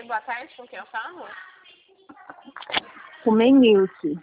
boa tarde, com quem eu falo? O Menilce.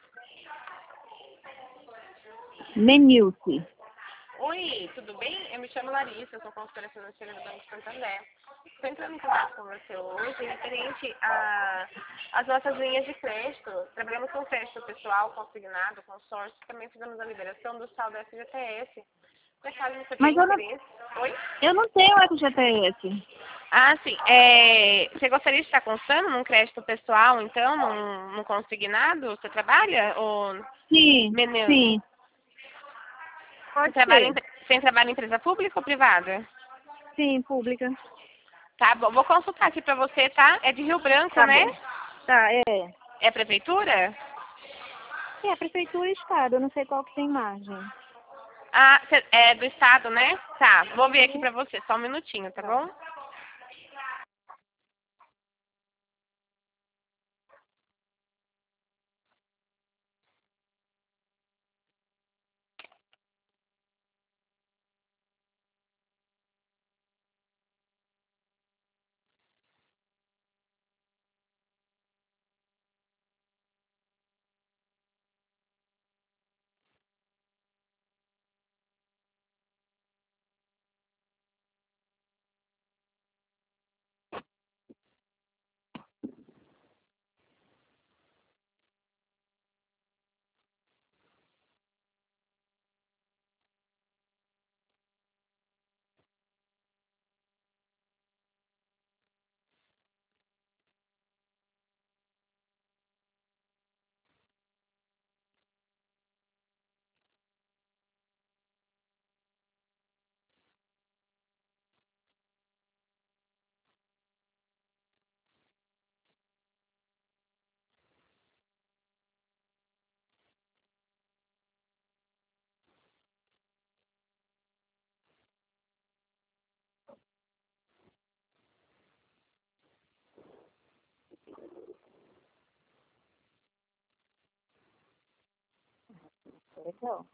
Menilce. Oi, tudo bem? Eu me chamo Larissa, eu sou consultora financeira do Banco Santander. Estou entrando em contato com você hoje referente às nossas linhas de crédito. Trabalhamos com crédito pessoal, consignado, consórcio, também fizemos a liberação do saldo FGTS. Por caso você tenha interesse. Oi? Eu não tenho FGTS. Ah, sim. Você gostaria de estar constando num crédito pessoal, então, num consignado? Você trabalha? Ou... Sim, Menino, sim. Pode ser. Você trabalha em empresa pública ou privada? Sim, pública. Tá bom, vou consultar aqui pra você, tá? É de Rio Branco, Tá né? bom. Tá, é. É a prefeitura? É, a prefeitura e estado, eu não sei qual que tem margem. Ah, é do estado, né? Tá, vou ver aqui pra você, só um minutinho, tá bom? Legal.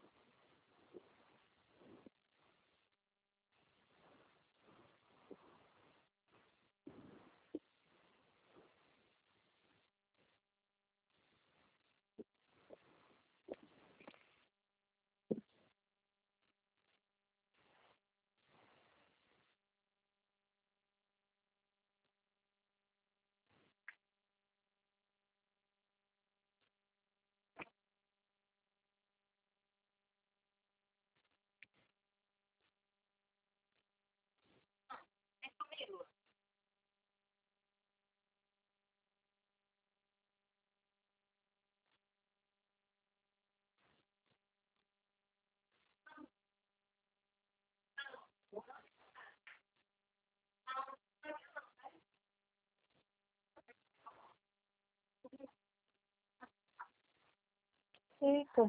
Eita.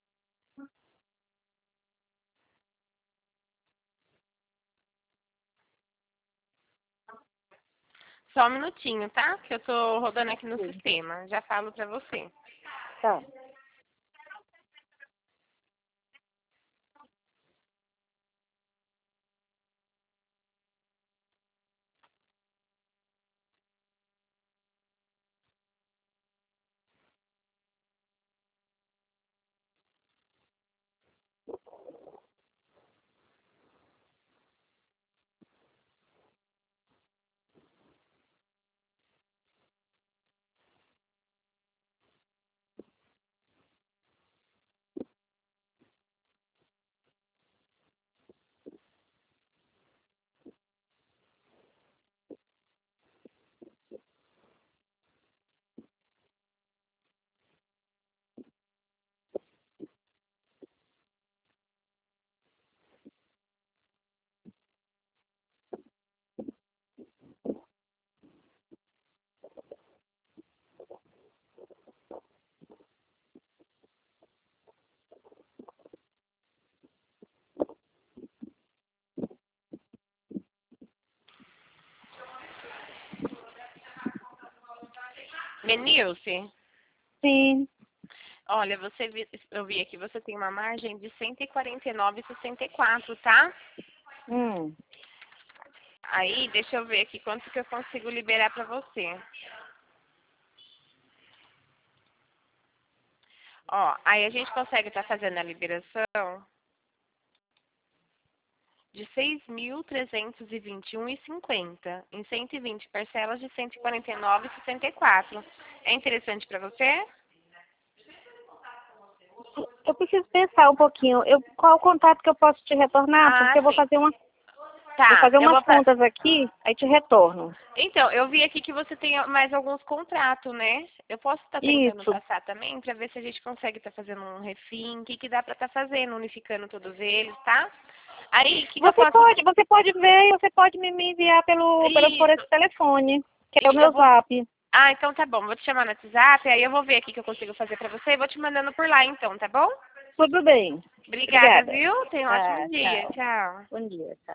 Só um minutinho, tá? Que eu tô rodando aqui no sistema. Já falo pra você. Tá. Menilce, Sim. olha, eu vi aqui, você tem uma margem de 149,64, tá? Hum. Aí, deixa eu ver aqui quanto que eu consigo liberar pra você. Ó, aí a gente consegue estar fazendo a liberação de 6.321,50 em 120 parcelas de 149,64. É interessante para você? Eu preciso pensar um pouquinho. Qual o contato que eu posso te retornar? Porque eu vou Sim. fazer Tá, eu umas vou contas aqui, aí te retorno. Então, eu vi aqui que você tem mais alguns contratos, né? Eu posso estar tentando Isso. passar também para ver se a gente consegue estar fazendo um refim, o que dá para estar fazendo, unificando todos eles, tá? Aí, o que eu posso... Você pode ver, você pode me enviar por Isso, esse telefone, que é o e eu meu vou... zap. Ah, então tá bom, vou te chamar no WhatsApp, aí eu vou ver aqui o que eu consigo fazer para você e vou te mandando por lá então, tá bom? Tudo bem. Obrigada, Obrigada. viu? Tenha um ótimo Tá, dia. tchau. Tchau. Bom dia, tchau.